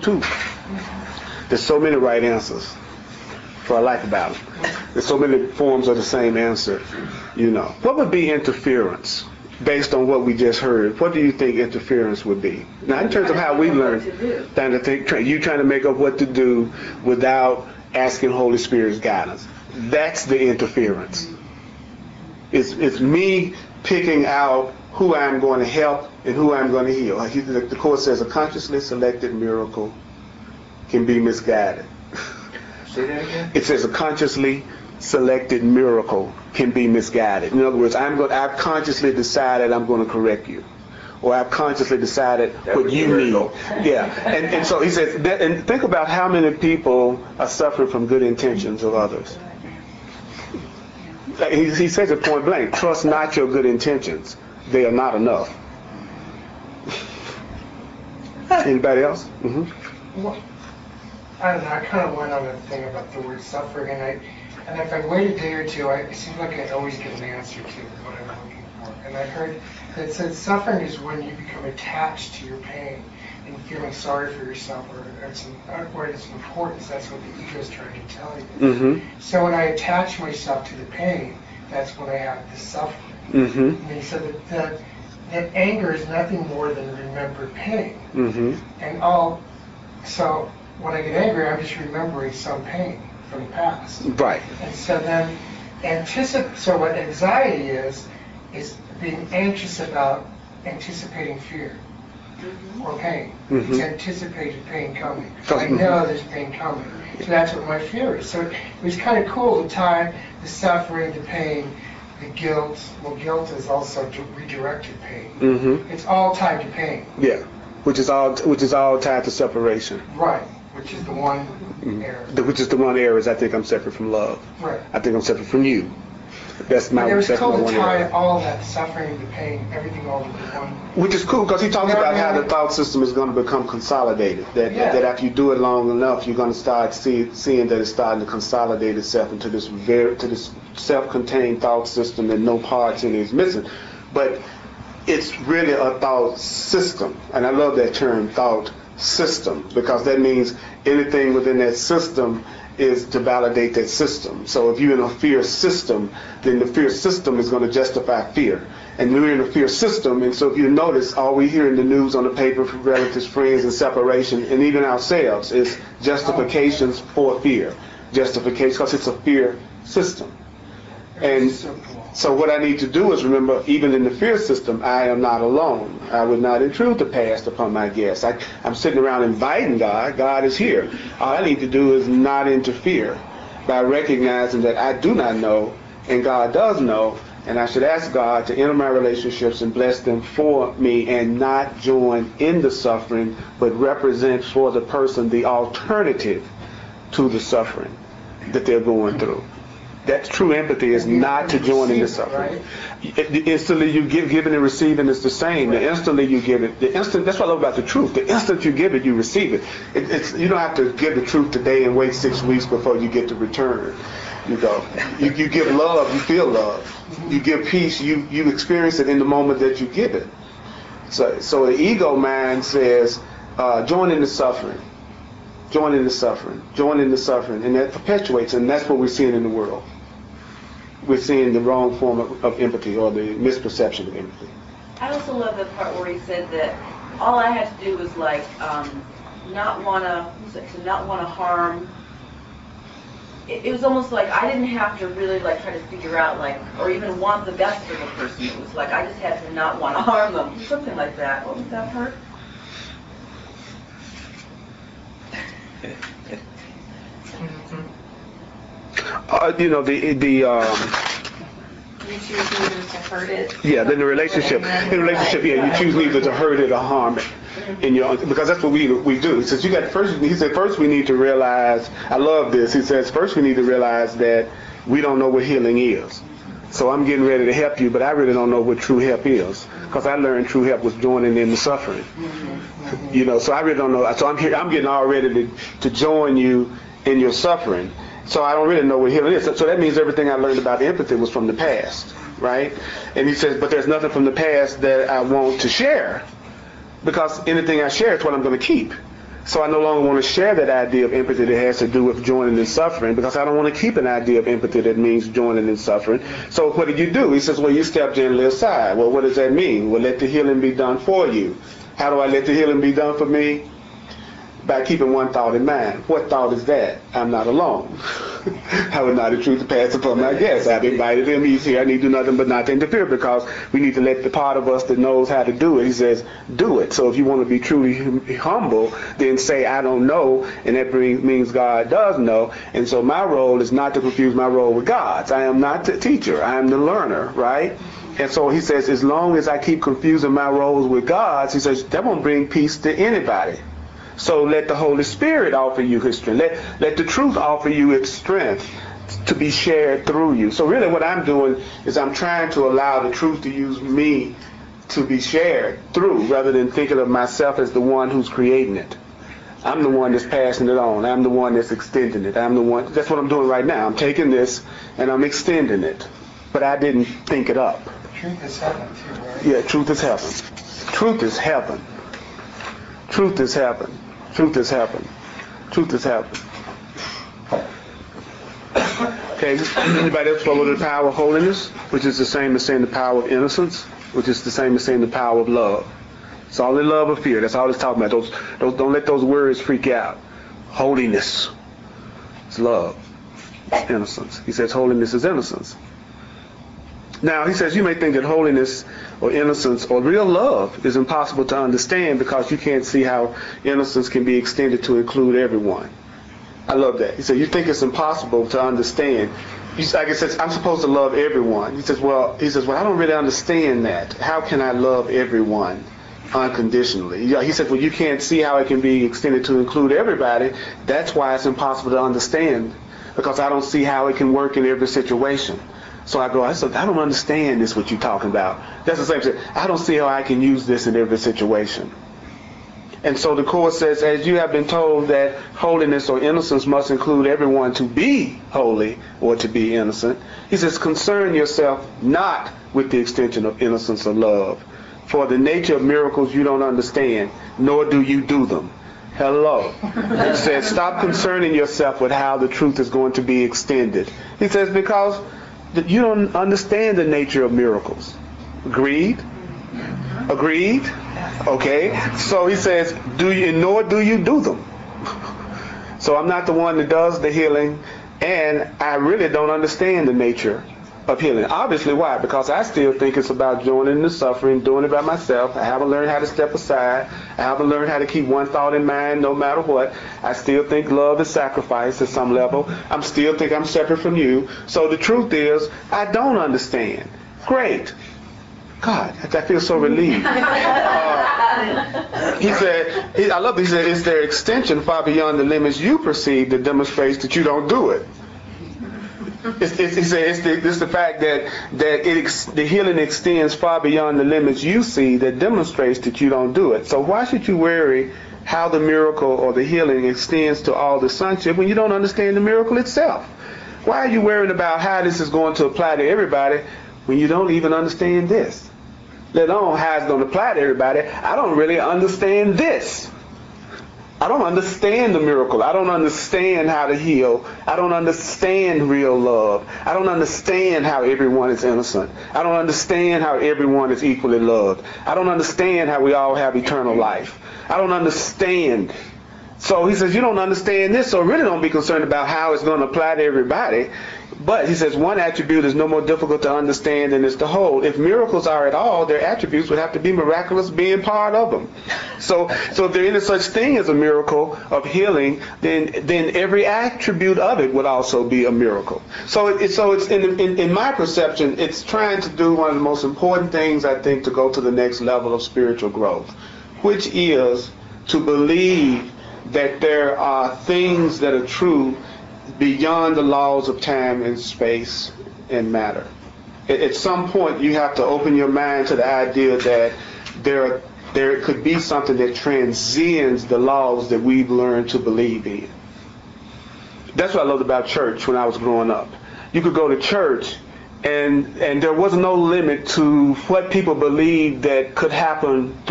too. There's so many right answers. What I like about them. There's so many forms of the same answer. What would be interference? Based on what we just heard, what do you think interference would be? Now, in terms of how we learn, you trying to make up what to do without asking Holy Spirit's guidance. That's the interference. It's me picking out who I'm going to help and who I'm going to heal. The Course says a consciously selected miracle can be misguided. Say that again? It says a consciously selected miracle can be misguided. In other words, I've consciously decided I'm going to correct you, or I've consciously decided what you need. Yeah, and so he says, and think about how many people are suffering from good intentions of others. He says it point blank: trust not your good intentions; they are not enough. Anybody else? Mm-hmm. Well, I don't know. I kind of went on a thing about the word suffering, and if I wait a day or two, it seems like I always get an answer to what I'm looking for. And I heard that it said suffering is when you become attached to your pain and feeling sorry for yourself, or it's importance. That's what the ego is trying to tell you. Mm-hmm. So when I attach myself to the pain, that's when I have the suffering. Mm-hmm. And he said that anger is nothing more than remembered pain. Mm-hmm. So when I get angry, I'm just remembering some pain from the past. Right. And so then so what anxiety is being anxious about anticipating fear or pain. Mm-hmm. It's anticipated pain coming. I know there's pain coming. So that's what my fear is. So it was kind of cool to tie the suffering, the pain, the guilt. Well, guilt is also redirected pain. Mm-hmm. It's all tied to pain. Yeah, which is all tied to separation. Right. Which is the one error. Which is the one error is I think I'm separate from love. Right. I think I'm separate from you. That's my. It was that's cool my to one tie error. all that suffering, the pain, everything all into one. Which is cool because he talks about how the thought system is going to become consolidated. That after you do it long enough, you're going to start seeing that it's starting to consolidate itself into this self-contained thought system that no parts in it is missing. But it's really a thought system, and I love that term, thought system, because that means anything within that system is to validate that system. So if you're in a fear system, then the fear system is going to justify fear. And we're in a fear system, and so if you notice, all we hear in the news, on the paper, from relatives, friends, and separation, and even ourselves, is justifications for fear. Justification, because it's a fear system. And so what I need to do is remember, even in the fear system, I am not alone. I would not intrude the past upon my guests. I'm sitting around inviting God. God is here. All I need to do is not interfere by recognizing that I do not know and God does know, and I should ask God to enter my relationships and bless them for me and not join in the suffering, but represent for the person the alternative to the suffering that they're going through. That's true empathy, is not to join in the suffering. Instantly you give, giving and receiving is the same. The instantly you give it, that's what I love about the truth. The instant you give it, you receive it. You don't have to give the truth today and wait 6 weeks before you get the return. You give love, you feel love. You give peace, you experience it in the moment that you give it. So the ego mind says, join in the suffering. Join in the suffering. Join in the suffering. And that perpetuates, and that's what we're seeing in the world. We're seeing the wrong form of empathy, or the misperception of empathy. I also love the part where he said that all I had to do was not want to harm. It was almost like I didn't have to really try to figure out or even want the best for the person. It was like I just had to not want to harm them, something like that. What was that part? You choose neither to hurt it. Yeah, then the relationship. In a relationship, you choose neither to hurt it or harm it. Because that's what we do. He says first we need to realize. I love this. He says first we need to realize that we don't know what healing is. So I'm getting ready to help you, but I really don't know what true help is, because I learned true help was joining in the suffering. So I really don't know. So I'm here. I'm getting all ready to join you in your suffering. So I don't really know what healing is. So that means everything I learned about empathy was from the past, right? And he says, but there's nothing from the past that I want to share, because anything I share is what I'm going to keep. So I no longer want to share that idea of empathy that has to do with joining in suffering, because I don't want to keep an idea of empathy that means joining in suffering. So what did you do? He says, well, you step gently aside. Well, what does that mean? Well, let the healing be done for you. How do I let the healing be done for me? By keeping one thought in mind. What thought is that? I'm not alone. I would not the truth to pass upon my guest. I've invited him. He's here. I need to do nothing but not to interfere, because we need to let the part of us that knows how to do it, he says, do it. So if you want to be truly humble, then say, I don't know, and that means God does know. And so my role is not to confuse my role with God's. I am not the teacher. I am the learner, right? And so he says, as long as I keep confusing my roles with God's, he says, that won't bring peace to anybody. So let the Holy Spirit offer you his strength. Let the truth offer you its strength to be shared through you. So really what I'm doing is I'm trying to allow the truth to use me to be shared through, rather than thinking of myself as the one who's creating it. I'm the one that's passing it on. I'm the one that's extending it. That's what I'm doing right now. I'm taking this and I'm extending it. But I didn't think it up. Truth is heaven too, right? Yeah, truth is heaven. Truth is heaven. Truth is heaven. Truth is heaven. Truth is heaven. Okay, anybody else follow the power of holiness, which is the same as saying the power of innocence, which is the same as saying the power of love. It's all in love or fear. That's all it's talking about. Don't let those words freak you out. Holiness is love. Innocence. He says holiness is innocence. Now, he says you may think that holiness or innocence or real love is impossible to understand, because you can't see how innocence can be extended to include everyone. I love that. He said, you think it's impossible to understand. Like it says, I'm supposed to love everyone. He says, well, I don't really understand that. How can I love everyone unconditionally? He said, well, you can't see how it can be extended to include everybody. That's why it's impossible to understand, because I don't see how it can work in every situation. So I said, I don't understand this, what you're talking about. That's the same thing. I don't see how I can use this in every situation. And so the Course says, as you have been told that holiness or innocence must include everyone to be holy or to be innocent, he says, concern yourself not with the extension of innocence or love. For the nature of miracles you don't understand, nor do you do them. Hello. He says, stop concerning yourself with how the truth is going to be extended. He says, because you don't understand the nature of miracles. Agreed? Agreed? Okay. So he says, nor do you do them. So I'm not the one that does the healing, and I really don't understand the nature of healing. Obviously, why? Because I still think it's about joining the suffering, doing it by myself. I haven't learned how to step aside. I haven't learned how to keep one thought in mind no matter what. I still think love is sacrifice at some level. I still think I'm separate from you. So the truth is, I don't understand. Great. God, I feel so relieved. He said, I love it. He said, it's their extension far beyond the limits you perceive that demonstrates that you don't do it. It's the fact that the healing extends far beyond the limits you see that demonstrates that you don't do it. So why should you worry how the miracle or the healing extends to all the sonship when you don't understand the miracle itself? Why are you worrying about how this is going to apply to everybody when you don't even understand this? Let alone how it's going to apply to everybody. I don't really understand this. I don't understand the miracle. I don't understand how to heal. I don't understand real love. I don't understand how everyone is innocent. I don't understand how everyone is equally loved. I don't understand how we all have eternal life. I don't understand. So he says, you don't understand this, so really don't be concerned about how it's going to apply to everybody. But he says one attribute is no more difficult to understand than is to hold. If miracles are at all, their attributes would have to be miraculous being part of them. So if there is such thing as a miracle of healing, then every attribute of it would also be a miracle. So it's in my perception, it's trying to do one of the most important things, I think, to go to the next level of spiritual growth, which is to believe that there are things that are true beyond the laws of time and space and matter. At some point, you have to open your mind to the idea that there could be something that transcends the laws that we've learned to believe in. That's what I loved about church when I was growing up. You could go to church and there was no limit to what people believed that could happen through